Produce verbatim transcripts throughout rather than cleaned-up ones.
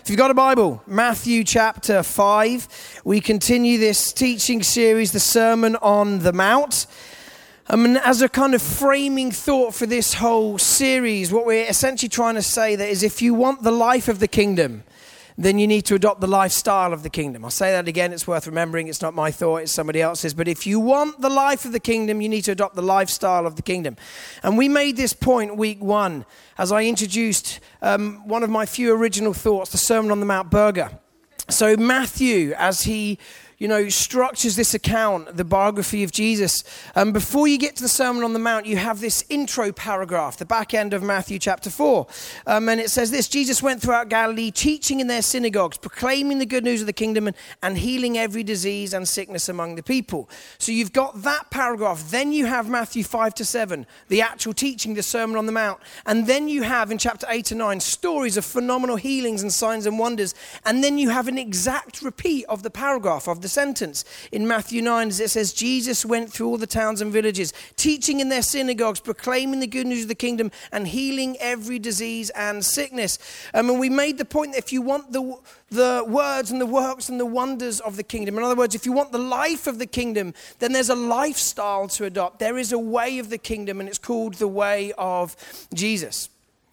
If you've got a Bible, Matthew chapter five, we continue this teaching series, the Sermon on the Mount. Um, and as a kind of framing thought for this whole series, what we're essentially trying to say that is if you want the life of the kingdom, then you need to adopt the lifestyle of the kingdom. I'll say that again, it's worth remembering. It's not my thought, it's somebody else's. But if you want the life of the kingdom, you need to adopt the lifestyle of the kingdom. And we made this point week one as I introduced um, one of my few original thoughts, the Sermon on the Mount Burger. So Matthew, as he you know, structures this account, the biography of Jesus. Um, before you get to the Sermon on the Mount, you have this intro paragraph, the back end of Matthew chapter four. Um, and it says this: Jesus went throughout Galilee, teaching in their synagogues, proclaiming the good news of the kingdom and, and healing every disease and sickness among the people. So you've got that paragraph. Then you have Matthew five to seven, the actual teaching, the Sermon on the Mount. And then you have in chapter eight and nine, stories of phenomenal healings and signs and wonders. And then you have an exact repeat of the paragraph, of the sentence in Matthew nine, as it says, Jesus went through all the towns and villages, teaching in their synagogues, proclaiming the good news of the kingdom and healing every disease and sickness. Um, and we made the point that if you want the, the words and the works and the wonders of the kingdom, in other words, if you want the life of the kingdom, then there's a lifestyle to adopt. There is a way of the kingdom, and it's called the way of Jesus.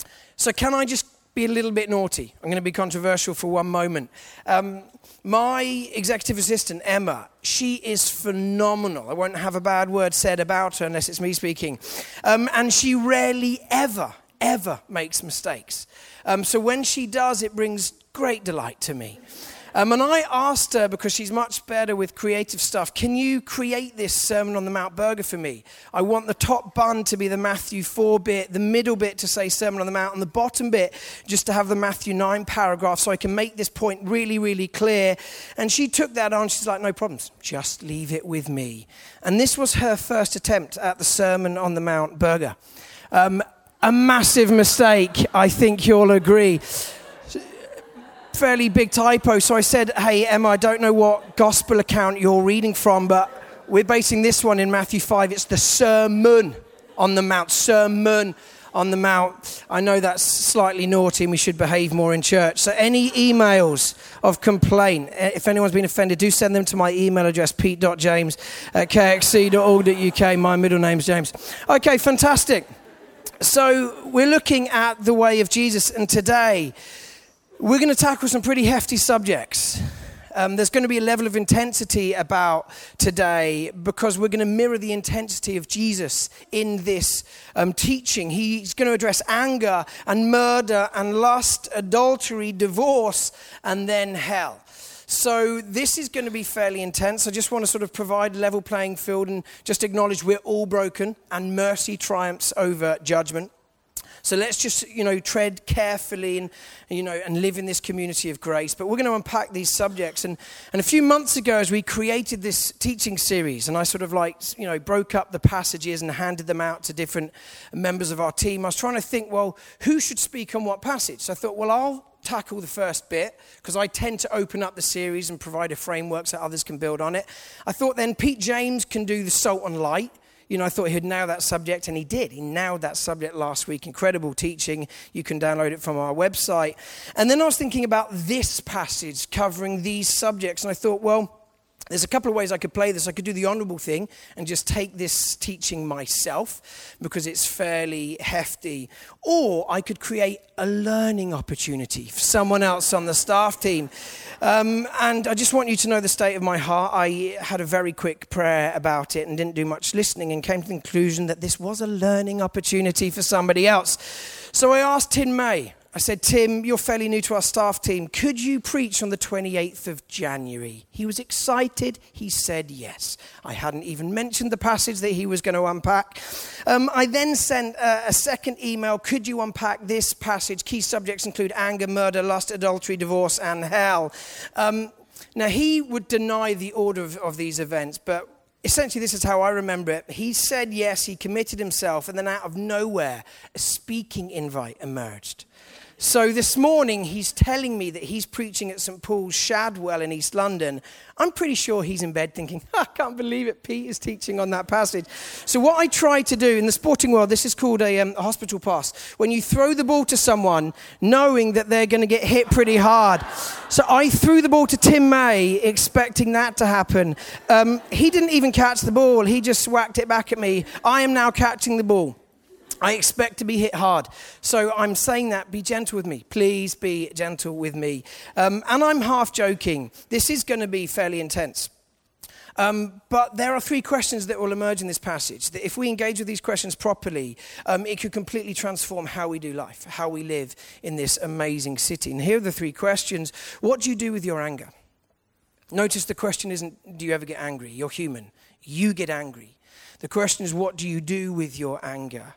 So can I just be a little bit naughty? I'm going to be controversial for one moment. Um, my executive assistant, Emma, she is phenomenal. I won't have a bad word said about her unless it's me speaking. Um, and she rarely ever, ever makes mistakes. Um, so when she does, it brings great delight to me. Um, and I asked her, because she's much better with creative stuff, can you create this Sermon on the Mount burger for me? I want the top bun to be the Matthew four bit, the middle bit to say Sermon on the Mount, and the bottom bit just to have the Matthew nine paragraph so I can make this point really, really clear. And she took that on. She's like, no problems. Just leave it with me. And this was her first attempt at the Sermon on the Mount burger. Um, a massive mistake, I think you'll agree. Fairly big typo. So I said, hey, Emma, I don't know what gospel account you're reading from, but we're basing this one in Matthew five. It's the Sermon on the Mount. Sermon on the Mount. I know that's slightly naughty and we should behave more in church. So any emails of complaint, if anyone's been offended, do send them to my email address, pete dot james at k x c dot org dot u k. My middle name's James. Okay, fantastic. So we're looking at the way of Jesus, and today we're going to tackle some pretty hefty subjects. Um, there's going to be a level of intensity about today because we're going to mirror the intensity of Jesus in this um, teaching. He's going to address anger and murder and lust, adultery, divorce, and then hell. So this is going to be fairly intense. I just want to sort of provide a level playing field and just acknowledge we're all broken and mercy triumphs over judgment. So let's just, you know, tread carefully and, you know, and live in this community of grace. But we're going to unpack these subjects. And, and a few months ago, as we created this teaching series, and I sort of like, you know, broke up the passages and handed them out to different members of our team, I was trying to think, well, who should speak on what passage? So I thought, well, I'll tackle the first bit because I tend to open up the series and provide a framework so others can build on it. I thought then Pete James can do the salt and light. You know, I thought he'd nail that subject, and he did. He nailed that subject last week. Incredible teaching. You can download it from our website. And then I was thinking about this passage covering these subjects, and I thought, well, there's a couple of ways I could play this. I could do the honorable thing and just take this teaching myself because it's fairly hefty. Or I could create a learning opportunity for someone else on the staff team. Um, and I just want you to know the state of my heart. I had a very quick prayer about it and didn't do much listening and came to the conclusion that this was a learning opportunity for somebody else. So I asked Tim May. I said, Tim, you're fairly new to our staff team. Could you preach on the twenty-eighth of January? He was excited. He said yes. I hadn't even mentioned the passage that he was going to unpack. Um, I then sent uh, a second email. Could you unpack this passage? Key subjects include anger, murder, lust, adultery, divorce, and hell. Um, now, he would deny the order of, of these events, but essentially, this is how I remember it. He said yes, he committed himself, and then out of nowhere, a speaking invite emerged. So this morning, he's telling me that he's preaching at Saint Paul's Shadwell in East London. I'm pretty sure he's in bed thinking, I can't believe it, Pete is teaching on that passage. So what I try to do in the sporting world, this is called a, um, a hospital pass. When you throw the ball to someone, knowing that they're going to get hit pretty hard. So I threw the ball to Tim May, expecting that to happen. Um, he didn't even catch the ball. He just whacked it back at me. I am now catching the ball. I expect to be hit hard. So I'm saying that, be gentle with me. Please be gentle with me. Um, and I'm half joking. This is going to be fairly intense. Um, but there are three questions that will emerge in this passage. That if we engage with these questions properly, um, it could completely transform how we do life, how we live in this amazing city. And here are the three questions. What do you do with your anger? Notice the question isn't, do you ever get angry? You're human. You get angry. The question is, what do you do with your anger?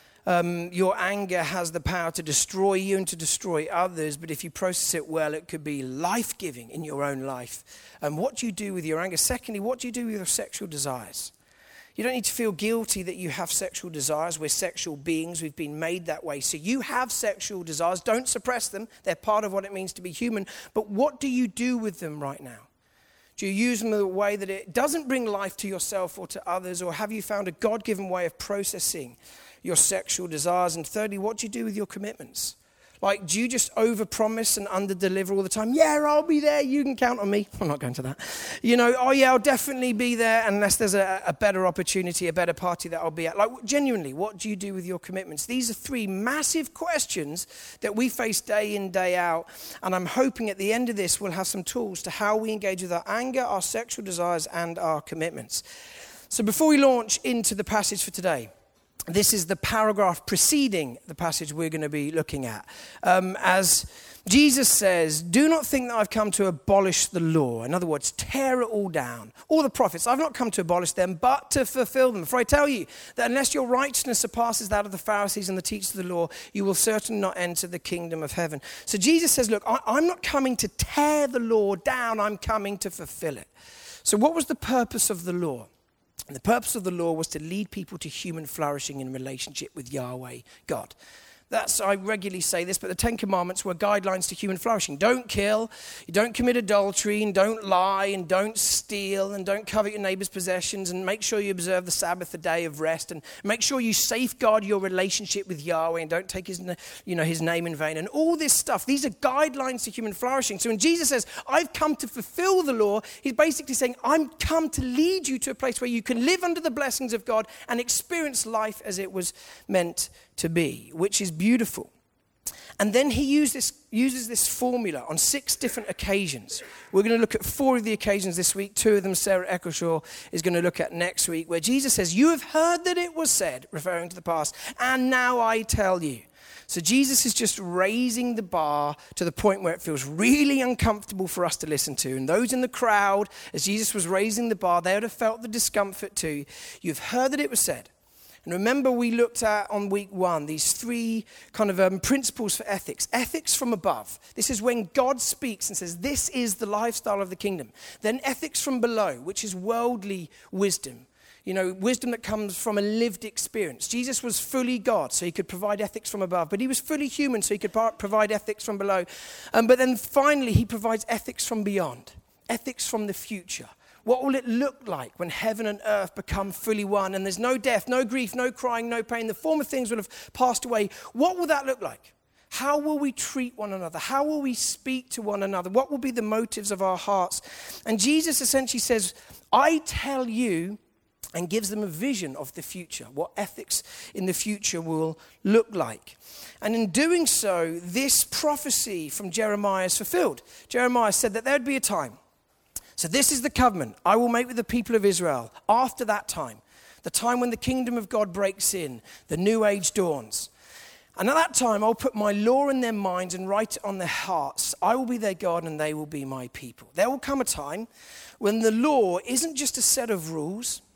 Um, your anger has the power to destroy you and to destroy others, but if you process it well, it could be life-giving in your own life. And what do you do with your anger? Secondly, what do you do with your sexual desires? You don't need to feel guilty that you have sexual desires. We're sexual beings. We've been made that way. So you have sexual desires. Don't suppress them. They're part of what it means to be human. But what do you do with them right now? Do you use them in a way that it doesn't bring life to yourself or to others? Or have you found a God-given way of processing your sexual desires? And thirdly, what do you do with your commitments? Like, do you just overpromise and underdeliver all the time? Yeah, I'll be there. You can count on me. I'm not going to that. You know, oh yeah, I'll definitely be there unless there's a, a better opportunity, a better party that I'll be at. Like, genuinely, what do you do with your commitments? These are three massive questions that we face day in, day out. And I'm hoping at the end of this, we'll have some tools to how we engage with our anger, our sexual desires, and our commitments. So before we launch into the passage for today, this is the paragraph preceding the passage we're going to be looking at. Um, as Jesus says, do not think that I've come to abolish the law. In other words, tear it all down. All the prophets, I've not come to abolish them, but to fulfill them. For I tell you that unless your righteousness surpasses that of the Pharisees and the teachers of the law, you will certainly not enter the kingdom of heaven. So Jesus says, look, I, I'm not coming to tear the law down. I'm coming to fulfill it. So what was the purpose of the law? And the purpose of the law was to lead people to human flourishing in relationship with Yahweh, God. That's, I regularly say this, but the Ten Commandments were guidelines to human flourishing. Don't kill, you don't commit adultery, and don't lie, and don't steal, and don't covet your neighbor's possessions, and make sure you observe the Sabbath, the day of rest, and make sure you safeguard your relationship with Yahweh, and don't take his, you know, his name in vain, and all this stuff. These are guidelines to human flourishing. So when Jesus says, I've come to fulfill the law, he's basically saying, I'm come to lead you to a place where you can live under the blessings of God and experience life as it was meant to be, which is beautiful. And then he used this, uses this formula on six different occasions. We're going to look at four of the occasions this week. Two of them Sarah Eccleshaw is going to look at next week, where Jesus says, you have heard that it was said, referring to the past, and now I tell you. So Jesus is just raising the bar to the point where it feels really uncomfortable for us to listen to. And those in the crowd, as Jesus was raising the bar, they would have felt the discomfort too. You've heard that it was said. And remember, we looked at on week one these three kind of um, principles for ethics. Ethics from above. This is when God speaks and says, this is the lifestyle of the kingdom. Then ethics from below, which is worldly wisdom. You know, wisdom that comes from a lived experience. Jesus was fully God, so he could provide ethics from above. But he was fully human, so he could provide ethics from below. Um, but then finally, he provides ethics from beyond. Ethics from the future. What will it look like when heaven and earth become fully one and there's no death, no grief, no crying, no pain? The former things will have passed away. What will that look like? How will we treat one another? How will we speak to one another? What will be the motives of our hearts? And Jesus essentially says, I tell you, and gives them a vision of the future, what ethics in the future will look like. And in doing so, this prophecy from Jeremiah is fulfilled. Jeremiah said that there would be a time. So this is the covenant I will make with the people of Israel after that time, the time when the kingdom of God breaks in, the new age dawns. And at that time, I'll put my law in their minds and write it on their hearts. I will be their God and they will be my people. There will come a time when the law isn't just a set of rules,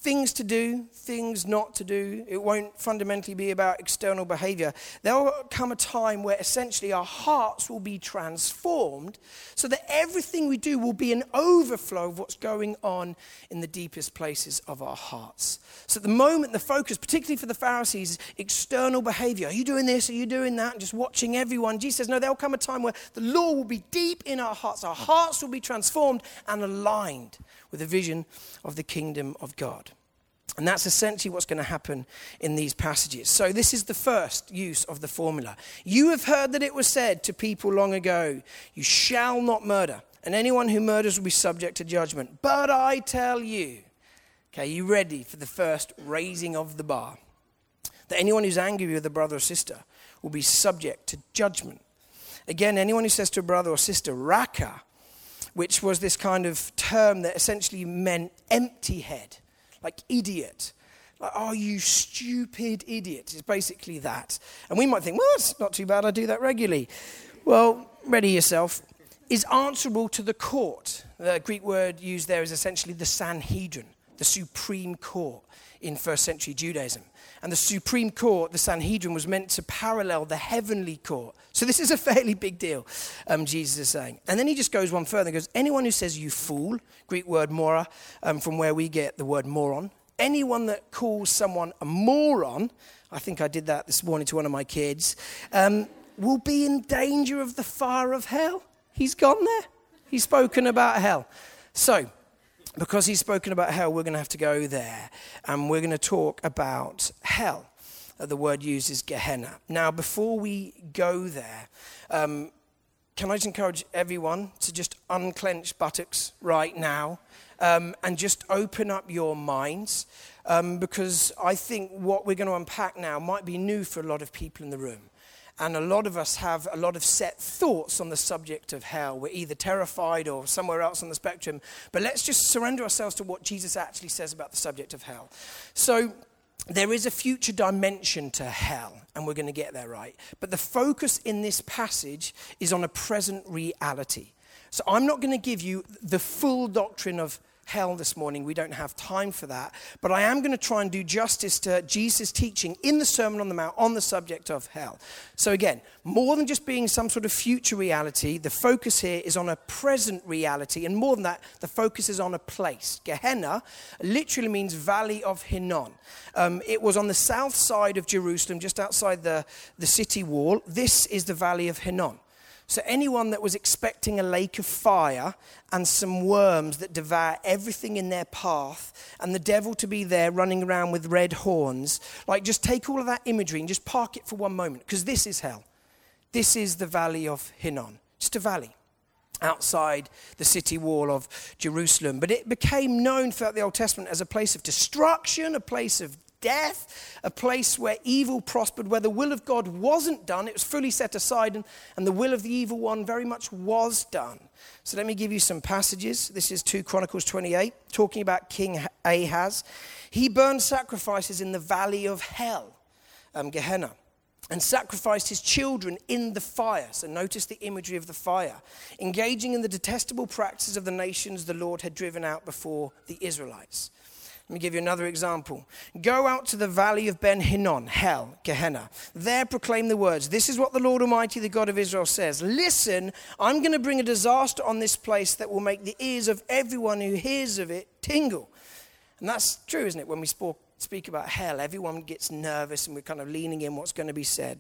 things to do, things not to do. It won't fundamentally be about external behavior. There will come a time where essentially our hearts will be transformed so that everything we do will be an overflow of what's going on in the deepest places of our hearts. So at the moment, the focus, particularly for the Pharisees, is external behavior. Are you doing this? Are you doing that? And just watching everyone. Jesus says, no, there will come a time where the law will be deep in our hearts. Our hearts will be transformed and aligned with the vision of the kingdom of God. And that's essentially what's going to happen in these passages. So this is the first use of the formula. You have heard that it was said to people long ago, you shall not murder, and anyone who murders will be subject to judgment. But I tell you, okay, you ready for the first raising of the bar? That anyone who's angry with a brother or sister will be subject to judgment. Again, anyone who says to a brother or sister, raka, which was this kind of term that essentially meant empty head, like idiot. Like, oh, you stupid idiot. It's basically that. And we might think, well, it's not too bad. I do that regularly. Well, ready yourself. Is answerable to the court. The Greek word used there is essentially the Sanhedrin, the supreme court in first century Judaism. And the supreme court, the Sanhedrin, was meant to parallel the heavenly court. So this is a fairly big deal, um, Jesus is saying. And then he just goes one further and goes, anyone who says you fool, Greek word mora, um, from where we get the word moron. Anyone that calls someone a moron, I think I did that this morning to one of my kids, um, will be in danger of the fire of hell. He's gone there. He's spoken about hell. So, because he's spoken about hell, we're going to have to go there. And we're going to talk about hell. Uh, the word used is Gehenna. Now, before we go there, um, can I just encourage everyone to just unclench buttocks right now um, and just open up your minds? Um, because I think what we're going to unpack now might be new for a lot of people in the room. And a lot of us have a lot of set thoughts on the subject of hell. We're either terrified or somewhere else on the spectrum. But let's just surrender ourselves to what Jesus actually says about the subject of hell. So there is a future dimension to hell, and we're going to get there right. But the focus in this passage is on a present reality. So I'm not going to give you the full doctrine of hell this morning. We don't have time for that. But I am going to try and do justice to Jesus' teaching in the Sermon on the Mount on the subject of hell. So again, more than just being some sort of future reality, the focus here is on a present reality. And more than that, the focus is on a place. Gehenna literally means Valley of Hinnom. Um, it was on the south side of Jerusalem, just outside the, the city wall. This is the Valley of Hinnom. So anyone that was expecting a lake of fire and some worms that devour everything in their path and the devil to be there running around with red horns, like just take all of that imagery and just park it for one moment, because this is hell. This is the Valley of Hinnom. Just a valley outside the city wall of Jerusalem. But it became known throughout the Old Testament as a place of destruction, a place of death, a place where evil prospered, where the will of God wasn't done. It was fully set aside, and, and the will of the evil one very much was done. So let me give you some passages. This is Second Chronicles twenty-eight, talking about King Ahaz. He burned sacrifices in the valley of hell, um, Gehenna, and sacrificed his children in the fire. So notice the imagery of the fire, engaging in the detestable practices of the nations the Lord had driven out before the Israelites. Let me give you another example. Go out to the valley of Ben Hinnom, hell, Gehenna. There proclaim the words, this is what the Lord Almighty, the God of Israel says. Listen, I'm going to bring a disaster on this place that will make the ears of everyone who hears of it tingle. And that's true, isn't it? When we speak about hell, everyone gets nervous and we're kind of leaning in what's going to be said.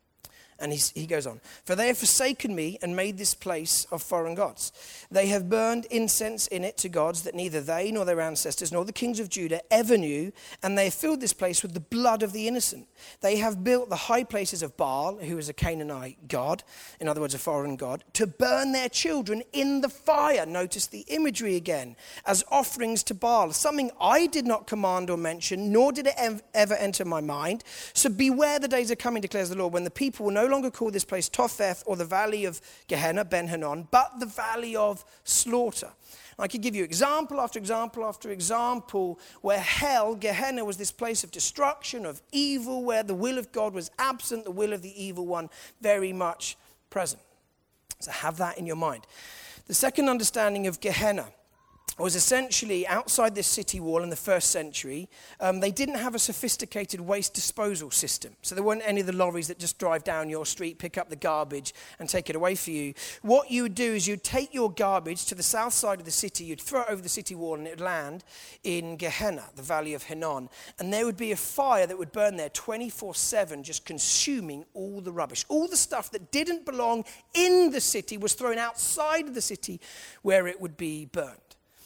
And he's, he goes on, for they have forsaken me and made this place of foreign gods. They have burned incense in it to gods that neither they nor their ancestors nor the kings of Judah ever knew, and they have filled this place with the blood of the innocent. They have built the high places of Baal, who is a Canaanite god, in other words, a foreign god, to burn their children in the fire. Notice the imagery again, as offerings to Baal, something I did not command or mention, nor did it ev- ever enter my mind. So beware, the days are coming, declares the Lord, when the people will no longer call this place Topheth or the valley of Gehenna, Ben Hinnom, but the valley of slaughter. I could give you example after example after example where hell, Gehenna, was this place of destruction, of evil, where the will of God was absent, the will of the evil one very much present. So have that in your mind. The second understanding of Gehenna was essentially outside this city wall in the first century. Um, they didn't have a sophisticated waste disposal system. So there weren't any of the lorries that just drive down your street, pick up the garbage and take it away for you. What you would do is you'd take your garbage to the south side of the city, you'd throw it over the city wall and it would land in Gehenna, the valley of Hinnom. And there would be a fire that would burn there twenty-four seven, just consuming all the rubbish. All the stuff that didn't belong in the city was thrown outside of the city where it would be burned.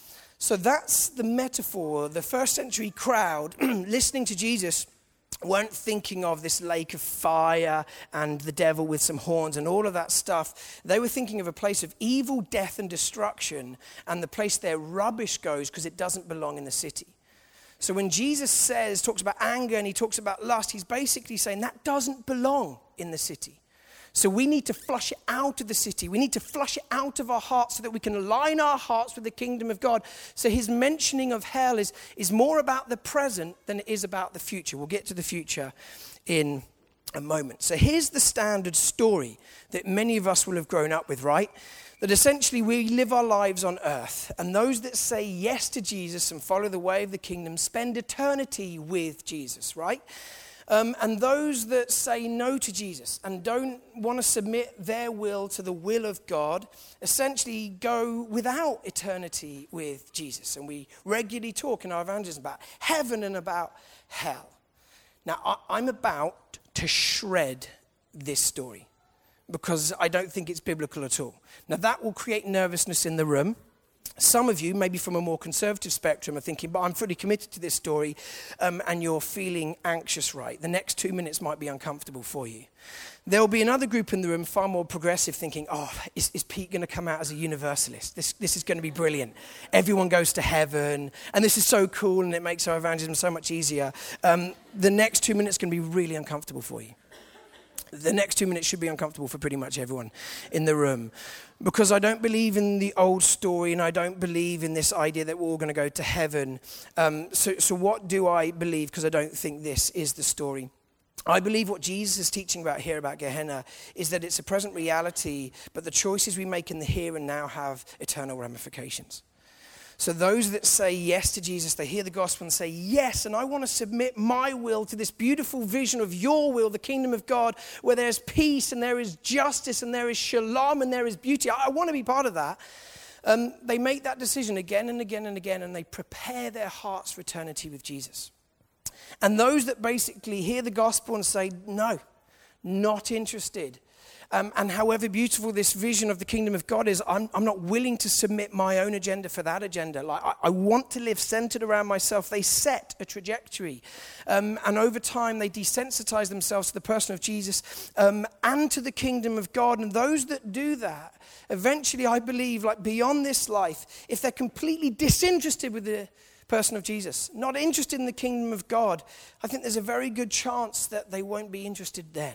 So that's the metaphor. The first century crowd listening to Jesus weren't thinking of this lake of fire and the devil with some horns and all of that stuff. They were thinking of a place of evil, death, and destruction, and the place their rubbish goes because it doesn't belong in the city. So when Jesus says, talks about anger and he talks about lust, he's basically saying that doesn't belong in the city. So we need to flush it out of the city. We need to flush it out of our hearts so that we can align our hearts with the kingdom of God. So his mentioning of hell is, is more about the present than it is about the future. We'll get to the future in a moment. So here's the standard story that many of us will have grown up with, right? That essentially we live our lives on earth. And those that say yes to Jesus and follow the way of the kingdom spend eternity with Jesus, right? Um, and those that say no to Jesus and don't want to submit their will to the will of God essentially go without eternity with Jesus. And we regularly talk in our evangelism about heaven and about hell. Now, I, I'm about to shred this story because I don't think it's biblical at all. Now, that will create nervousness in the room. Some of you, maybe from a more conservative spectrum, are thinking, but I'm fully committed to this story, um, and you're feeling anxious, right? The next two minutes might be uncomfortable for you. There will be another group in the room, far more progressive, thinking, oh, is, is Pete going to come out as a universalist? This, this is going to be brilliant. Everyone goes to heaven, and this is so cool, and it makes our evangelism so much easier. Um, the next two minutes can be really uncomfortable for you. The next two minutes should be uncomfortable for pretty much everyone in the room. Because I don't believe in the old story and I don't believe in this idea that we're all going to go to heaven. Um, so, so what do I believe? Because I don't think this is the story. I believe what Jesus is teaching about here about Gehenna is that it's a present reality, but the choices we make in the here and now have eternal ramifications. So those that say yes to Jesus, they hear the gospel and say, yes, and I want to submit my will to this beautiful vision of your will, the kingdom of God, where there's peace and there is justice and there is shalom and there is beauty. I, I want to be part of that. Um, they make that decision again and again and again, and they prepare their hearts for eternity with Jesus. And those that basically hear the gospel and say, no, not interested. Um, and however beautiful this vision of the kingdom of God is, I'm, I'm not willing to submit my own agenda for that agenda. Like I, I want to live centered around myself. They set a trajectory. Um, and over time, they desensitize themselves to the person of Jesus um, and to the kingdom of God. And those that do that, eventually, I believe, like beyond this life, if they're completely disinterested with the person of Jesus, not interested in the kingdom of God, I think there's a very good chance that they won't be interested then.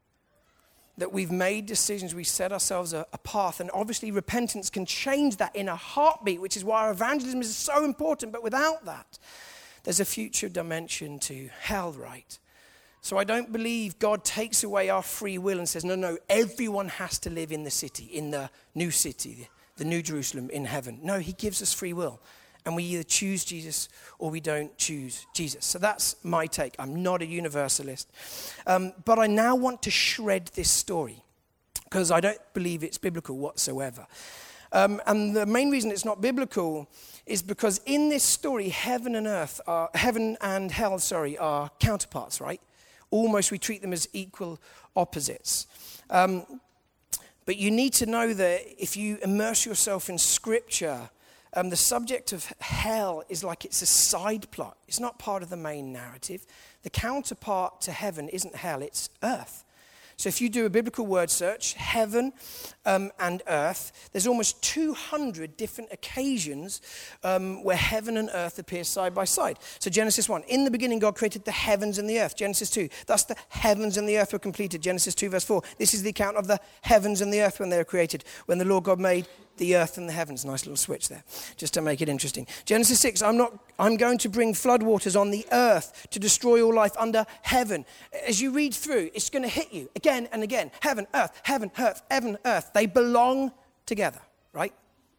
That we've made decisions, we set ourselves a, a path, and obviously repentance can change that in a heartbeat, which is why our evangelism is so important. But without that, there's a future dimension to hell, right? So I don't believe God takes away our free will and says, no, no, everyone has to live in the city, in the new city, the, the new Jerusalem in heaven. No, he gives us free will. And we either choose Jesus or we don't choose Jesus. So that's my take. I'm not a universalist. Um, but I now want to shred this story because I don't believe it's biblical whatsoever. Um, and the main reason it's not biblical is because in this story, heaven and earth, are, heaven and hell, sorry, are counterparts, right? Almost we treat them as equal opposites. Um, but you need to know that if you immerse yourself in Scripture, Um, the subject of hell is like it's a side plot. It's not part of the main narrative. The counterpart to heaven isn't hell, it's earth. So if you do a biblical word search, heaven um, and earth, there's almost two hundred different occasions um, where heaven and earth appear side by side. So Genesis one, in the beginning God created the heavens and the earth. Genesis two, thus the heavens and the earth were completed. Genesis two verse four, this is the account of the heavens and the earth when they were created, when the Lord God made the earth and the heavens. Nice little switch there, just to make it interesting. Genesis six, I'm not. I'm going to bring floodwaters on the earth to destroy all life under heaven. As you read through, it's going to hit you again and again. Heaven, earth, heaven, earth, heaven, earth. They belong together, right?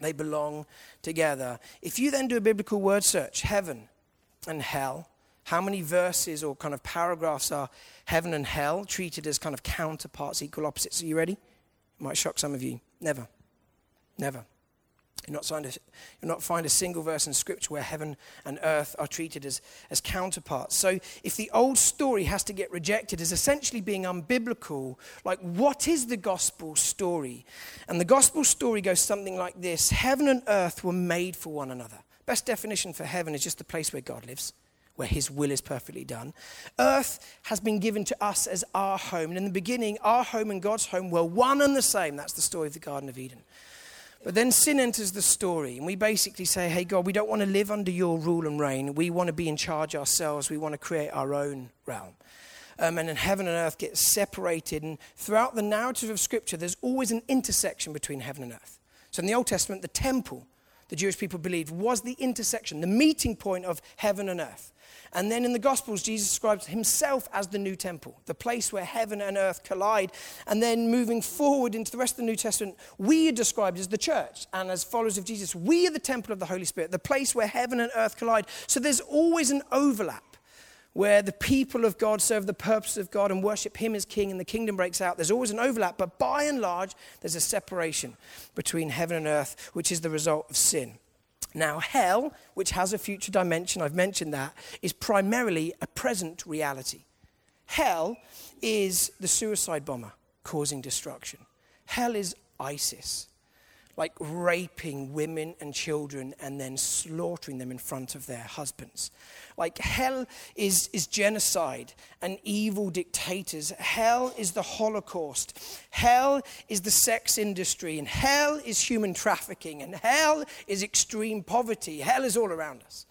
They belong together. If you then do a biblical word search, heaven and hell, how many verses or kind of paragraphs are heaven and hell treated as kind of counterparts, equal opposites? Are you ready? It might shock some of you. Never. Never. You'll not find a, you'll not find a single verse in Scripture where heaven and earth are treated as, as counterparts. So if the old story has to get rejected as essentially being unbiblical, like what is the gospel story? And the gospel story goes something like this. Heaven and earth were made for one another. Best definition for heaven is just the place where God lives, where his will is perfectly done. Earth has been given to us as our home. And in the beginning, our home and God's home were one and the same. That's the story of the Garden of Eden. But then sin enters the story, and we basically say, hey, God, we don't want to live under your rule and reign. We want to be in charge ourselves. We want to create our own realm. Um, and then heaven and earth get separated. And throughout the narrative of Scripture, there's always an intersection between heaven and earth. So in the Old Testament, the temple, the Jewish people believed, was the intersection, the meeting point of heaven and earth. And then in the Gospels, Jesus describes himself as the new temple, the place where heaven and earth collide. And then moving forward into the rest of the New Testament, we are described as the church. And as followers of Jesus, we are the temple of the Holy Spirit, the place where heaven and earth collide. So there's always an overlap where the people of God serve the purpose of God and worship him as king and the kingdom breaks out. There's always an overlap, but by and large, there's a separation between heaven and earth, which is the result of sin. Now, hell, which has a future dimension, I've mentioned that, is primarily a present reality. Hell is the suicide bomber causing destruction. Hell is ISIS, like raping women and children and then slaughtering them in front of their husbands. Like hell is, is genocide and evil dictators. Hell is the Holocaust. Hell is the sex industry. And hell is human trafficking. And hell is extreme poverty. Hell is all around us.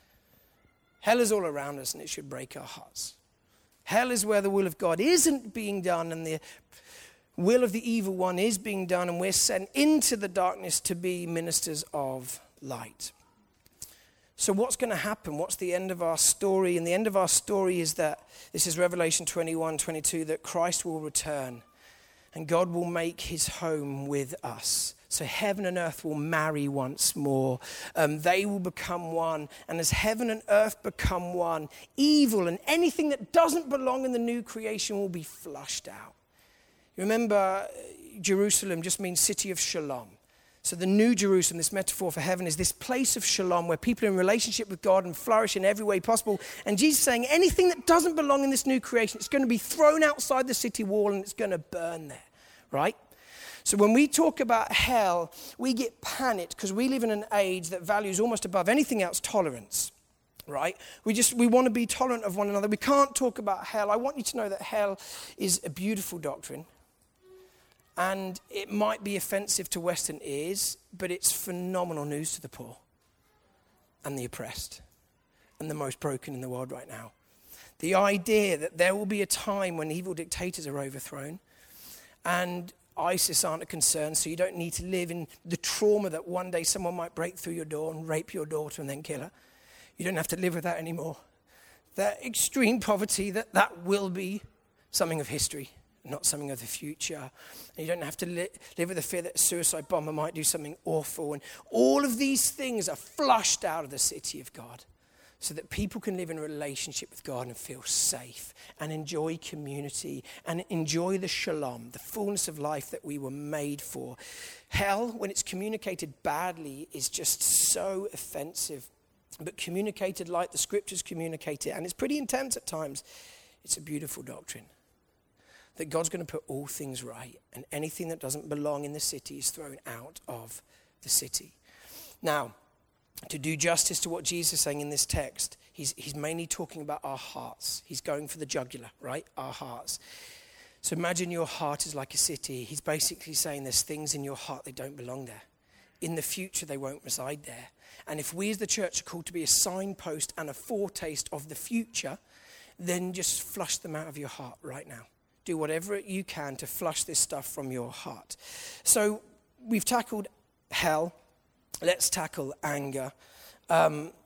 Hell is all around us, and it should break our hearts. Hell is where the will of God isn't being done and the will of the evil one is being done, and we're sent into the darkness to be ministers of light. So what's going to happen? What's the end of our story? And the end of our story is that, this is Revelation twenty-one, twenty-two, that Christ will return and God will make his home with us. So heaven and earth will marry once more. Um, they will become one. And as heaven and earth become one, evil and anything that doesn't belong in the new creation will be flushed out. You remember, Jerusalem just means city of shalom. So the new Jerusalem, this metaphor for heaven, is this place of shalom where people are in relationship with God and flourish in every way possible. And Jesus is saying anything that doesn't belong in this new creation, it's going to be thrown outside the city wall and it's going to burn there, right? So when we talk about hell, we get panicked because we live in an age that values almost above anything else tolerance. Right? We just, we want to be tolerant of one another. We can't talk about hell. I want you to know that hell is a beautiful doctrine. And it might be offensive to Western ears, but it's phenomenal news to the poor and the oppressed and the most broken in the world right now. The idea that there will be a time when evil dictators are overthrown and ISIS aren't a concern, so you don't need to live in the trauma that one day someone might break through your door and rape your daughter and then kill her. You don't have to live with that anymore. That extreme poverty, that, that will be something of history, not something of the future. And you don't have to li- live with the fear that a suicide bomber might do something awful. And all of these things are flushed out of the city of God so that people can live in a relationship with God and feel safe and enjoy community and enjoy the shalom, the fullness of life that we were made for. Hell, when it's communicated badly, is just so offensive. But communicated like the scriptures communicate it, and it's pretty intense at times, it's a beautiful doctrine. That God's going to put all things right, and anything that doesn't belong in the city is thrown out of the city. Now, to do justice to what Jesus is saying in this text, he's, he's mainly talking about our hearts. He's going for the jugular, right? Our hearts. So imagine your heart is like a city. He's basically saying there's things in your heart that don't belong there. In the future, they won't reside there. And if we as the church are called to be a signpost and a foretaste of the future, then just flush them out of your heart right now. Do whatever you can to flush this stuff from your heart. So we've tackled hell. Let's tackle anger. Um,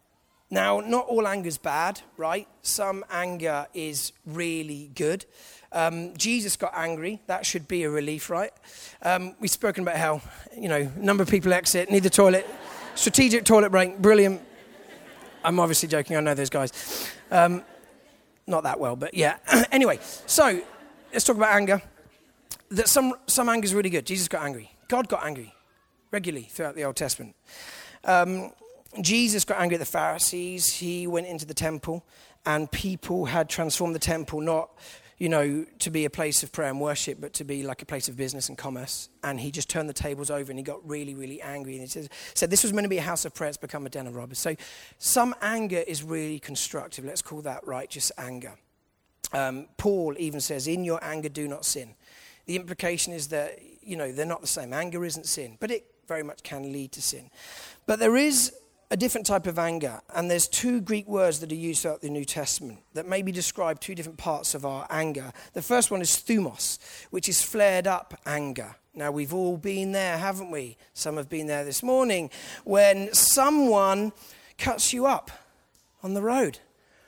Now, not all anger's bad, right? Some anger is really good. Um, Jesus got angry. That should be a relief, right? Um, we've spoken about how, you know, number of people exit, need the toilet, strategic toilet break, brilliant. I'm obviously joking. I know those guys. Um, not that well, but yeah. Anyway, so let's talk about anger. That some some anger is really good. Jesus got angry. God got angry regularly throughout the Old Testament. Um, Jesus got angry at the Pharisees. He went into the temple, and people had transformed the temple not, you know, to be a place of prayer and worship, but to be like a place of business and commerce. And he just turned the tables over, and he got really, really angry. And he said, said this was meant to be a house of prayer. It's become a den of robbers. So some anger is really constructive. Let's call that righteous anger. Um, Paul even says, in your anger, do not sin. The implication is that, you know, they're not the same. Anger isn't sin, but it very much can lead to sin. But there is a different type of anger, and there's two Greek words that are used throughout the New Testament that maybe describe two different parts of our anger. The first one is thumos, which is flared up anger. Now, we've all been there, haven't we? Some have been there this morning, when someone cuts you up on the road.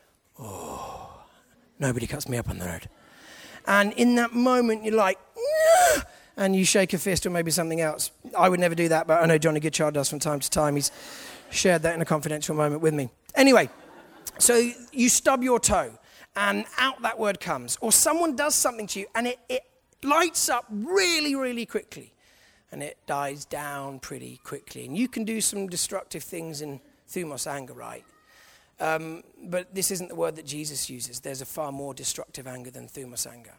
Oh, nobody cuts me up on the road. And in that moment, you're like, nah! And you shake a fist or maybe something else. I would never do that, but I know Johnny Goodchild does from time to time. He's shared that in a confidential moment with me. Anyway, so you stub your toe, and out that word comes. Or someone does something to you, and it, it lights up really, really quickly. And it dies down pretty quickly. And you can do some destructive things in thumos anger, right? Um, but this isn't the word that Jesus uses. There's a far more destructive anger than thumos anger.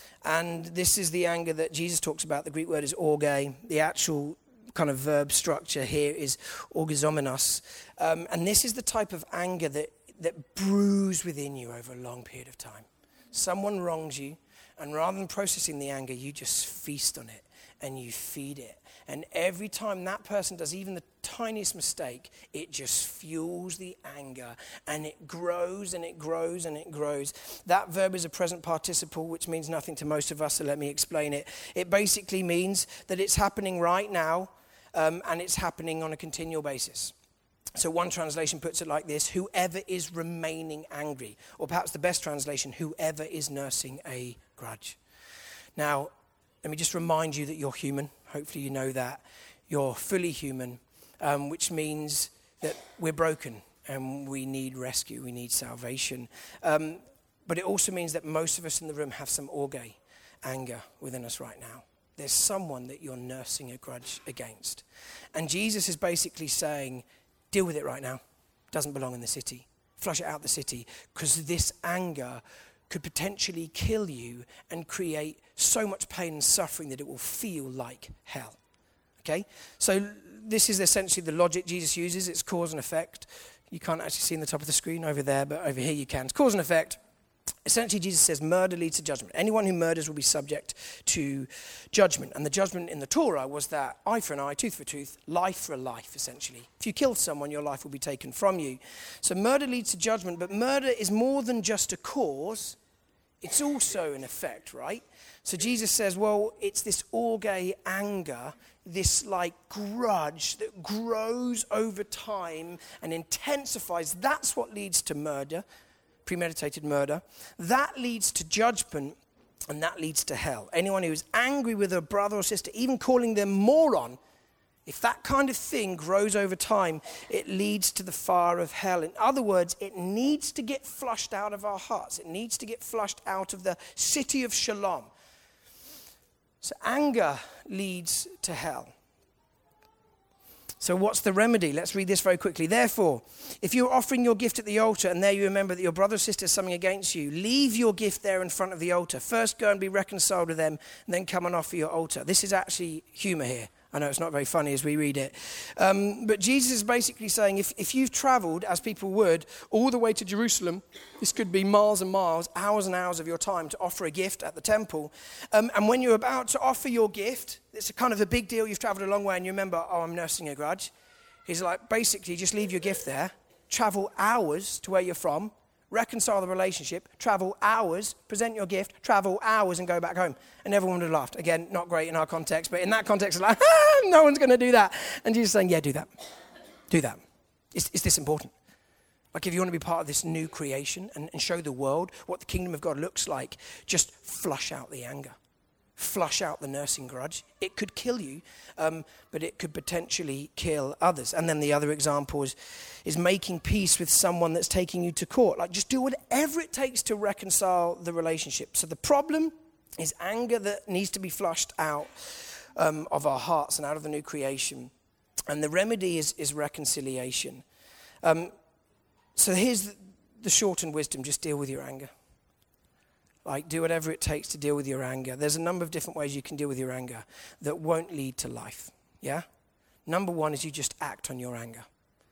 And this is the anger that Jesus talks about. The Greek word is orge. The actual kind of verb structure here is orgizomenos. Um, and this is the type of anger that, that brews within you over a long period of time. Someone wrongs you, and rather than processing the anger, you just feast on it and you feed it. And every time that person does even the tiniest mistake, it just fuels the anger, and it grows and it grows and it grows. That verb is a present participle, which means nothing to most of us, so let me explain it. It basically means that it's happening right now, um, and it's happening on a continual basis. So one translation puts it like this: whoever is remaining angry. Or perhaps the best translation, whoever is nursing a grudge. Now, let me just remind you that you're human. Hopefully you know that. You're fully human, um, which means that we're broken and we need rescue, we need salvation. Um, but it also means that most of us in the room have some orge, anger, within us right now. There's someone that you're nursing a grudge against. And Jesus is basically saying, deal with it right now. It doesn't belong in the city. Flush it out the city, because this anger could potentially kill you and create so much pain and suffering that it will feel like hell. Okay? So this is essentially the logic Jesus uses. It's cause and effect. You can't actually see in the top of the screen over there, but over here you can. It's cause and effect. Essentially, Jesus says murder leads to judgment. Anyone who murders will be subject to judgment. And the judgment in the Torah was that eye for an eye, tooth for tooth, life for a life, essentially. If you killed someone, your life will be taken from you. So murder leads to judgment, but murder is more than just a cause. It's also an effect, right? So Jesus says, well, it's this orge anger, this like grudge that grows over time and intensifies. That's what leads to murder. Premeditated murder. That leads to judgment, and that leads to hell. Anyone who is angry with a brother or sister, even calling them moron, if that kind of thing grows over time, it leads to the fire of hell. In other words, it needs to get flushed out of our hearts. It needs to get flushed out of the city of Shalom. So anger leads to hell. So what's the remedy? Let's read this very quickly. Therefore, if you're offering your gift at the altar and there you remember that your brother or sister has something against you, leave your gift there in front of the altar. First go and be reconciled with them, and then come and offer your altar. This is actually humor here. I know it's not very funny as we read it. Um, but Jesus is basically saying if, if you've traveled, as people would, all the way to Jerusalem, this could be miles and miles, hours and hours of your time to offer a gift at the temple. Um, and when you're about to offer your gift, it's a kind of a big deal. You've traveled a long way and you remember, oh, I'm nursing a grudge. He's like, basically, just leave your gift there, travel hours to where you're from, reconcile the relationship, travel hours, present your gift, travel hours and go back home. And everyone would have laughed. Again, not great in our context, but in that context, it's like, ah, no one's going to do that. And Jesus is saying, yeah, do that. Do that. Is, is this important? Like if you want to be part of this new creation and, and show the world what the kingdom of God looks like, just flush out the anger. Flush out the nursing grudge. It could kill you, um, but it could potentially kill others. And then the other example is, is making peace with someone that's taking you to court. Like just do whatever it takes to reconcile the relationship. So the problem is anger that needs to be flushed out um, of our hearts and out of the new creation. And the remedy is, is reconciliation. Um, so here's the, the shortened wisdom. Just deal with your anger. Like, do whatever it takes to deal with your anger. There's a number of different ways you can deal with your anger that won't lead to life, yeah? Number one is you just act on your anger.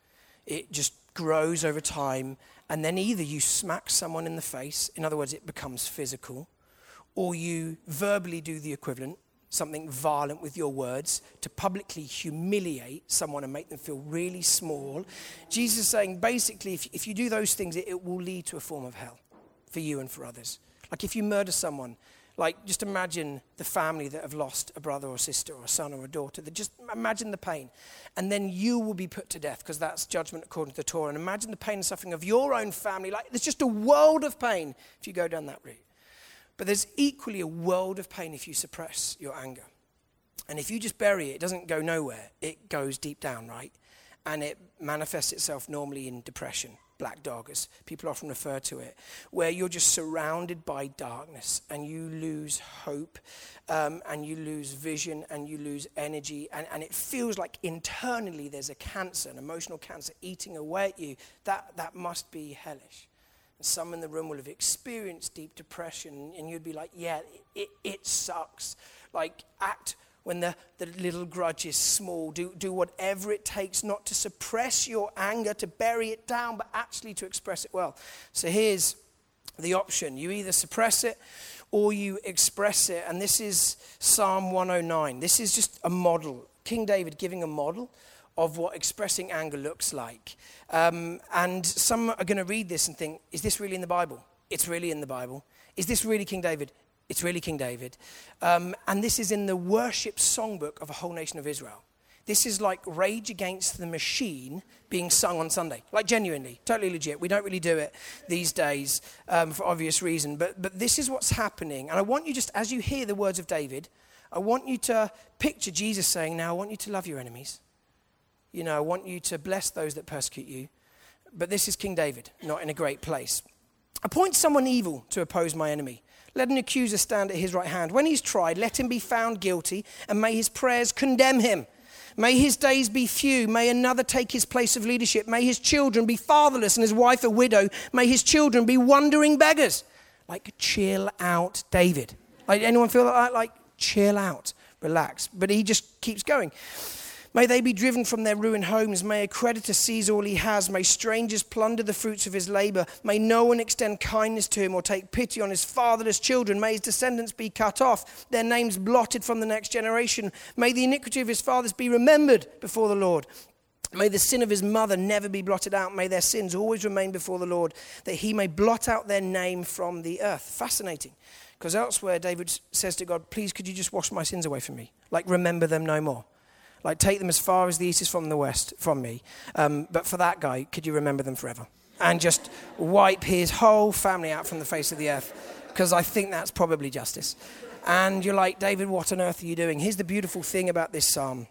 It just grows over time, and then either you smack someone in the face, in other words, it becomes physical, or you verbally do the equivalent, something violent with your words, to publicly humiliate someone and make them feel really small. Jesus is saying, basically, if, if you do those things, it, it will lead to a form of hell for you and for others. Like if you murder someone, like just imagine the family that have lost a brother or sister or a son or a daughter. That just imagine the pain. And then you will be put to death because that's judgment according to the Torah. And imagine the pain and suffering of your own family. Like there's just a world of pain if you go down that route. But there's equally a world of pain if you suppress your anger. And if you just bury it, it doesn't go nowhere. It goes deep down, right? And it manifests itself normally in depression. Black dog, as people often refer to it, where you're just surrounded by darkness and you lose hope um, and you lose vision and you lose energy and, and it feels like internally there's a cancer, an emotional cancer eating away at you. That, that must be hellish. And some in the room will have experienced deep depression and you'd be like, yeah, it, it sucks. Like act when the, the little grudge is small. Do, do whatever it takes not to suppress your anger, to bury it down, but actually to express it well. So here's the option. You either suppress it or you express it. And this is Psalm one oh nine. This is just a model. King David giving a model of what expressing anger looks like. Um, and some are going to read this and think, is this really in the Bible? It's really in the Bible. Is this really King David? It's really King David. Um, and this is in the worship songbook of a whole nation of Israel. This is like Rage Against the Machine being sung on Sunday. Like genuinely, totally legit. We don't really do it these days um, for obvious reason. But, but this is what's happening. And I want you just, as you hear the words of David, I want you to picture Jesus saying, now I want you to love your enemies. You know, I want you to bless those that persecute you. But this is King David, not in a great place. Appoint someone evil to oppose my enemy. Let an accuser stand at his right hand. When he's tried, let him be found guilty, and may his prayers condemn him. May his days be few. May another take his place of leadership. May his children be fatherless and his wife a widow. May his children be wandering beggars. Like, chill out, David. Like, anyone feel like, like chill out, relax. But he just keeps going. May they be driven from their ruined homes. May a creditor seize all he has. May strangers plunder the fruits of his labor. May no one extend kindness to him or take pity on his fatherless children. May his descendants be cut off, their names blotted from the next generation. May the iniquity of his fathers be remembered before the Lord. May the sin of his mother never be blotted out. May their sins always remain before the Lord, that he may blot out their name from the earth. Fascinating. Because elsewhere, David says to God, please, could you just wash my sins away from me? Like, remember them no more. Like, take them as far as the east is from the west, from me. Um, but for that guy, could you remember them forever? And just wipe his whole family out from the face of the earth. Because I think that's probably justice. And you're like, David, what on earth are you doing? Here's the beautiful thing about this psalm.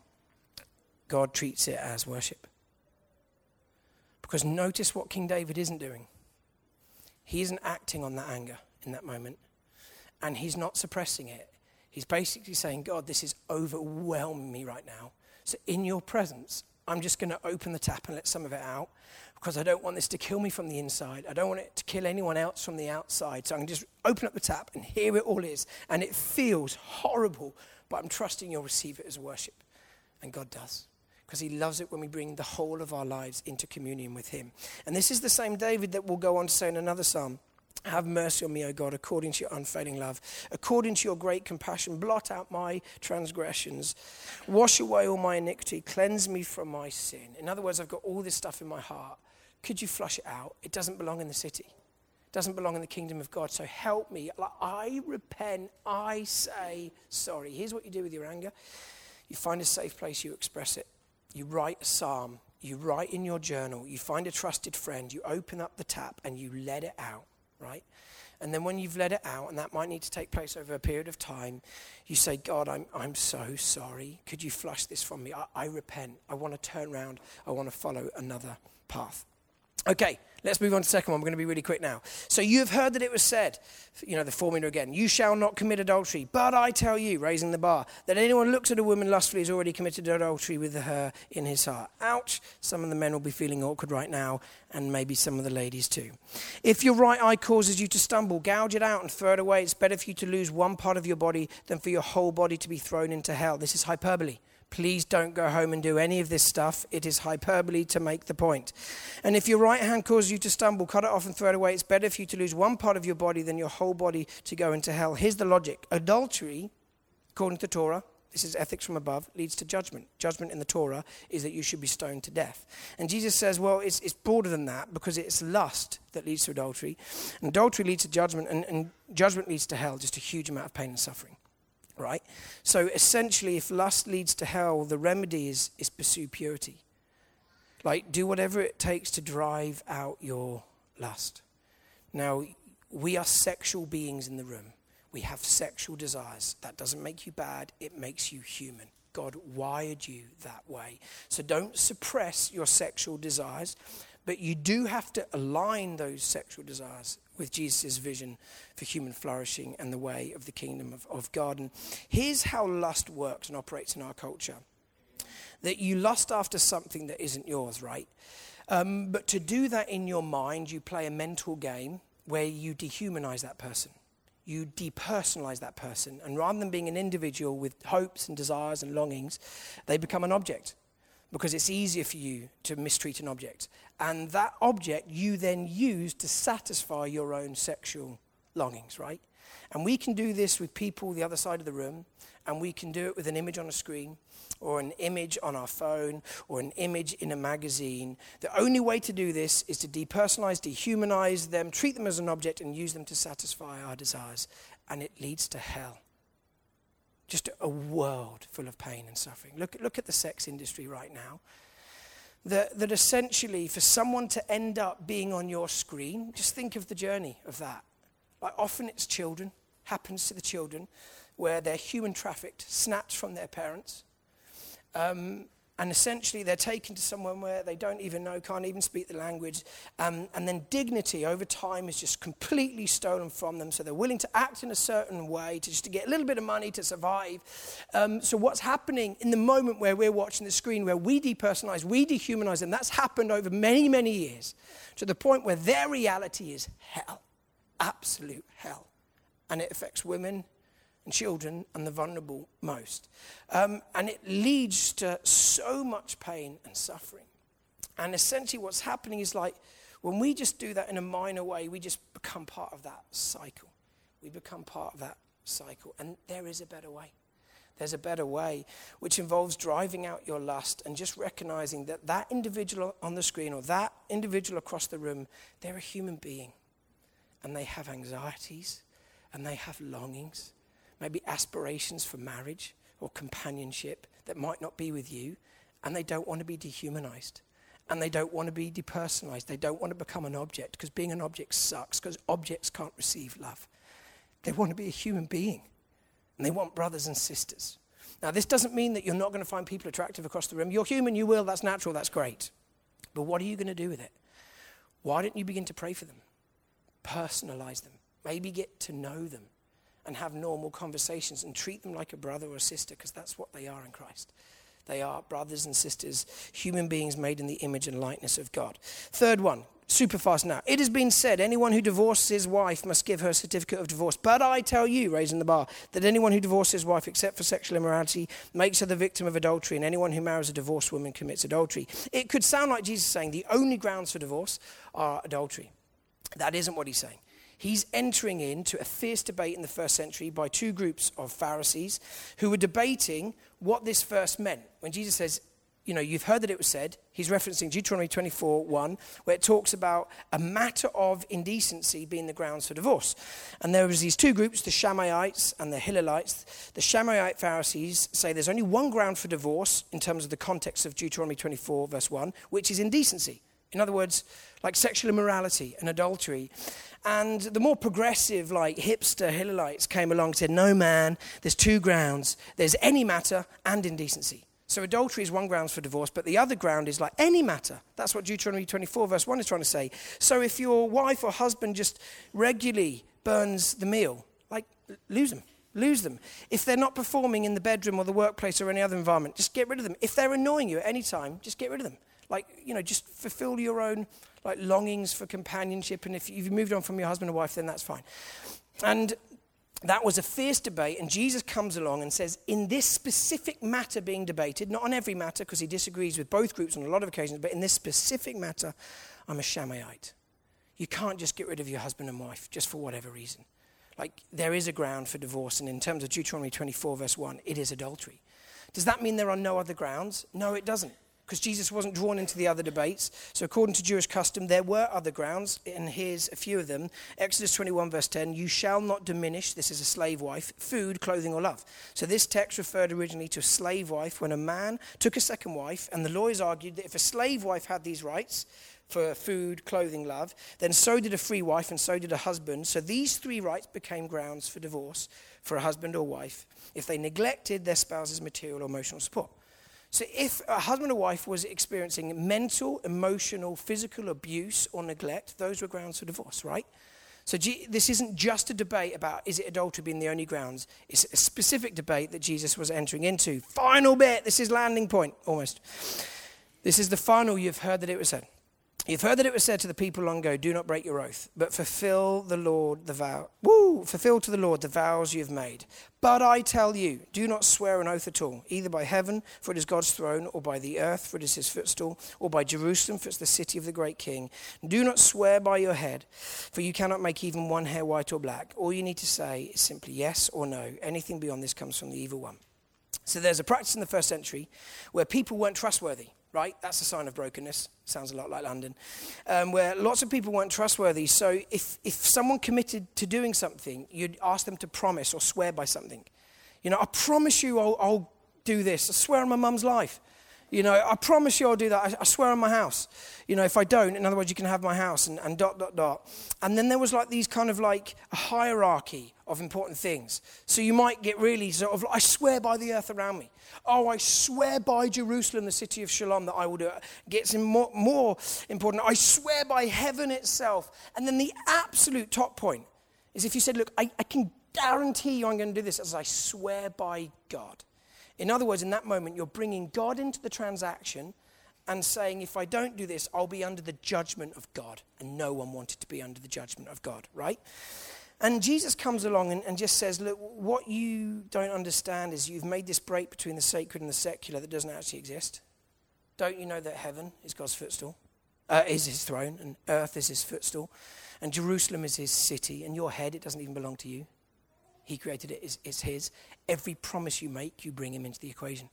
God treats it as worship. Because notice what King David isn't doing. He isn't acting on that anger in that moment. And he's not suppressing it. He's basically saying, God, this is overwhelming me right now. So in your presence, I'm just going to open the tap and let some of it out because I don't want this to kill me from the inside. I don't want it to kill anyone else from the outside. So I can just open up the tap and here it all is. And it feels horrible, but I'm trusting you'll receive it as worship. And God does. Because he loves it when we bring the whole of our lives into communion with him. And this is the same David that will go on to say in another psalm, have mercy on me, O God, according to your unfailing love. According to your great compassion, blot out my transgressions. Wash away all my iniquity. Cleanse me from my sin. In other words, I've got all this stuff in my heart. Could you flush it out? It doesn't belong in the city. It doesn't belong in the kingdom of God. So help me. Like, I repent. I say sorry. Here's what you do with your anger. You find a safe place. You express it. You write a psalm. you write in your journal, you find a trusted friend, you open up the tap and you let it out, right? And then when you've let it out, and that might need to take place over a period of time, you say, God, I'm I'm so sorry. Could you flush this from me? I, I repent. I want to turn around. I want to follow another path. Okay, let's move on to the second one. We're going to be really quick now. So you have heard that it was said, you know, the formula again, you shall not commit adultery. But I tell you, raising the bar, that anyone looks at a woman lustfully has already committed adultery with her in his heart. Ouch. Some of the men will be feeling awkward right now, and maybe some of the ladies too. If your right eye causes you to stumble, gouge it out and throw it away. It's better for you to lose one part of your body than for your whole body to be thrown into hell. This is hyperbole. Please don't go home and do any of this stuff. It is hyperbole to make the point. And if your right hand causes you to stumble, cut it off and throw it away. It's better for you to lose one part of your body than your whole body to go into hell. Here's the logic. Adultery, according to Torah, this is ethics from above, leads to judgment. Judgment in the Torah is that you should be stoned to death. And Jesus says, well, it's, it's broader than that because it's lust that leads to adultery. And adultery leads to judgment, and, and judgment leads to hell, just a huge amount of pain and suffering. Right? So essentially, if lust leads to hell, the remedy is, is pursue purity. Like, do whatever it takes to drive out your lust. Now, we are sexual beings in the room. We have sexual desires. That doesn't make you bad. It makes you human. God wired you that way. So don't suppress your sexual desires, but you do have to align those sexual desires with Jesus' vision for human flourishing and the way of the kingdom of, of God. And here's how lust works and operates in our culture. That you lust after something that isn't yours, right? Um, but to do that in your mind, you play a mental game where you dehumanize that person. You depersonalize that person. And rather than being an individual with hopes and desires and longings, they become an object. Because it's easier for you to mistreat an object. And that object you then use to satisfy your own sexual longings, right? And we can do this with people the other side of the room, and we can do it with an image on a screen, or an image on our phone, or an image in a magazine. The only way to do this is to depersonalize, dehumanize them, treat them as an object, and use them to satisfy our desires. And it leads to hell. Just a world full of pain and suffering. Look, look at the sex industry right now. That, that essentially for someone to end up being on your screen, just think of the journey of that. Like often it's children, happens to the children, where they're human trafficked, snatched from their parents. Um, and essentially they're taken to somewhere where they don't even know, can't even speak the language. Um, and then dignity over time is just completely stolen from them. So they're willing to act in a certain way to just to get a little bit of money to survive. Um, so what's happening in the moment where we're watching the screen, where we depersonalize, we dehumanize them, that's happened over many, many years to the point where their reality is hell, absolute hell. And it affects women and children and the vulnerable most. Um, and it leads to so much pain and suffering. And essentially what's happening is like, when we just do that in a minor way, we just become part of that cycle. We become part of that cycle. And there is a better way. There's a better way, which involves driving out your lust and just recognizing that that individual on the screen or that individual across the room, they're a human being. And they have anxieties and they have longings. Maybe aspirations for marriage or companionship that might not be with you, and they don't want to be dehumanized, and they don't want to be depersonalized. They don't want to become an object, because being an object sucks, because objects can't receive love. They want to be a human being, and they want brothers and sisters. Now, this doesn't mean that you're not going to find people attractive across the room. You're human, you will, that's natural, that's great. But what are you going to do with it? Why don't you begin to pray for them? Personalize them. Maybe get to know them. And have normal conversations and treat them like a brother or a sister, because that's what they are in Christ. They are brothers and sisters, human beings made in the image and likeness of God. Third one, super fast now. It has been said, anyone who divorces his wife must give her a certificate of divorce. But I tell you, raising the bar, that anyone who divorces his wife except for sexual immorality makes her the victim of adultery, and anyone who marries a divorced woman commits adultery. It could sound like Jesus saying the only grounds for divorce are adultery. That isn't what he's saying. He's entering into a fierce debate in the first century by two groups of Pharisees who were debating what this verse meant. When Jesus says, you know, you've heard that it was said. He's referencing Deuteronomy twenty-four one, where it talks about a matter of indecency being the grounds for divorce. And there was these two groups, the Shammaites and the Hillelites. The Shammaite Pharisees say there's only one ground for divorce in terms of the context of Deuteronomy twenty-four verse one, which is indecency. In other words, like sexual immorality and adultery. And the more progressive, like hipster Hillelites came along and said, no man, there's two grounds. There's any matter and indecency. So adultery is one grounds for divorce, but the other ground is like any matter. That's what Deuteronomy twenty-four verse one is trying to say. So if your wife or husband just regularly burns the meal, like lose them, lose them. If they're not performing in the bedroom or the workplace or any other environment, just get rid of them. If they're annoying you at any time, just get rid of them. Like, you know, just fulfill your own like longings for companionship. And if you've moved on from your husband or wife, then that's fine. And that was a fierce debate, and Jesus comes along and says, in this specific matter being debated, not on every matter, because he disagrees with both groups on a lot of occasions, but in this specific matter, I'm a Shammaite. You can't just get rid of your husband and wife just for whatever reason. Like, there is a ground for divorce, and in terms of Deuteronomy twenty-four, verse one, it is adultery. Does that mean there are no other grounds? No, it doesn't. Because Jesus wasn't drawn into the other debates. So according to Jewish custom, there were other grounds, and here's a few of them. Exodus twenty-one, verse ten, you shall not diminish, this is a slave wife, food, clothing, or love. So this text referred originally to a slave wife when a man took a second wife, and the lawyers argued that if a slave wife had these rights for food, clothing, love, then so did a free wife, and so did a husband. So these three rights became grounds for divorce for a husband or wife if they neglected their spouse's material or emotional support. So if a husband or wife was experiencing mental, emotional, physical abuse or neglect, those were grounds for divorce, right? So G- this isn't just a debate about is it adultery being the only grounds. It's a specific debate that Jesus was entering into. Final bit, this is landing point, almost. This is the final you've heard that it was said. You've heard that it was said to the people long ago, do not break your oath, but fulfill the Lord the vow. Woo! Fulfill to the Lord the vows you have made. But I tell you, do not swear an oath at all, either by heaven, for it is God's throne, or by the earth, for it is his footstool, or by Jerusalem, for it's the city of the great king. Do not swear by your head, for you cannot make even one hair white or black. All you need to say is simply yes or no. Anything beyond this comes from the evil one. So there's a practice in the first century where people weren't trustworthy. Right? That's a sign of brokenness. Sounds a lot like London. Um, where lots of people weren't trustworthy. So if, if someone committed to doing something, you'd ask them to promise or swear by something. You know, I promise you I'll, I'll do this. I swear on my mum's life. You know, I promise you I'll do that. I, I swear on my house. You know, if I don't, in other words, you can have my house and, and dot, dot, dot. And then there was like these kind of like a hierarchy of important things. So you might get really sort of, I swear by the earth around me. Oh, I swear by Jerusalem, the city of Shalom, that I will do it. Gets more, more important. I swear by heaven itself. And then the absolute top point is if you said, look, I, I can guarantee you I'm going to do this as I swear by God. In other words, in that moment, you're bringing God into the transaction and saying, if I don't do this, I'll be under the judgment of God. And no one wanted to be under the judgment of God, right? And Jesus comes along and, and just says, look, what you don't understand is you've made this break between the sacred and the secular that doesn't actually exist. Don't you know that heaven is God's footstool, uh, is his throne, and earth is his footstool, and Jerusalem is his city, and your head, it doesn't even belong to you. He created it, it's, it's his. Every promise you make, you bring him into the equation.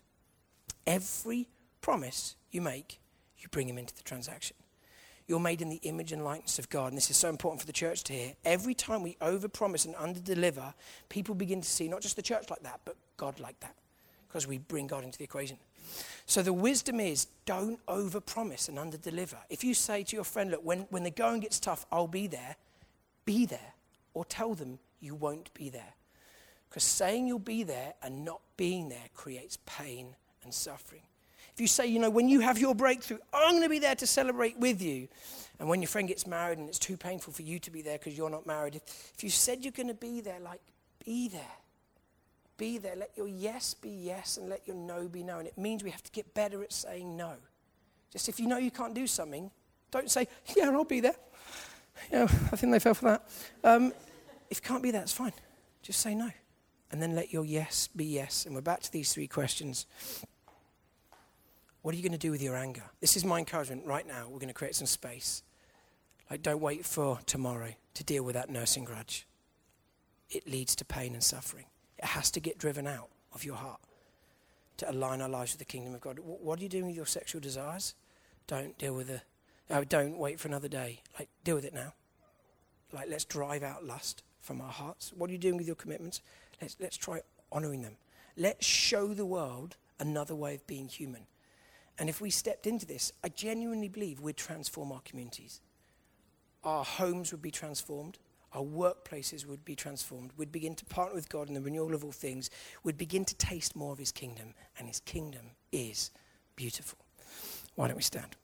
Every promise you make, you bring him into the transaction. You're made in the image and likeness of God. And this is so important for the church to hear. Every time we overpromise and underdeliver, people begin to see not just the church like that, but God like that. Because we bring God into the equation. So the wisdom is, don't overpromise and underdeliver. If you say to your friend, look, when, when the going gets tough, I'll be there. Be there. Or tell them you won't be there. Because saying you'll be there and not being there creates pain and suffering. If you say, you know, when you have your breakthrough, I'm going to be there to celebrate with you. And when your friend gets married and it's too painful for you to be there because you're not married, if, if you said you're going to be there, like, be there. Be there. Let your yes be yes and let your no be no. And it means we have to get better at saying no. Just if you know you can't do something, don't say, yeah, I'll be there. Yeah, I think they fell for that. Um, if you can't be there, it's fine. Just say no. And then let your yes be yes. And we're back to these three questions. What are you going to do with your anger? This is my encouragement right now. We're going to create some space. Like, don't wait for tomorrow to deal with that nursing grudge. It leads to pain and suffering. It has to get driven out of your heart. to align our lives with the kingdom of God. What are you doing with your sexual desires? Don't deal with the, oh, don't wait for another day. Like, deal with it now. Like, let's drive out lust from our hearts. What are you doing with your commitments? Let's, let's try honoring them. Let's show the world another way of being human. And if we stepped into this, I genuinely believe we'd transform our communities. Our homes would be transformed. Our workplaces would be transformed. We'd begin to partner with God in the renewal of all things. We'd begin to taste more of his kingdom. And his kingdom is beautiful. Why don't we stand?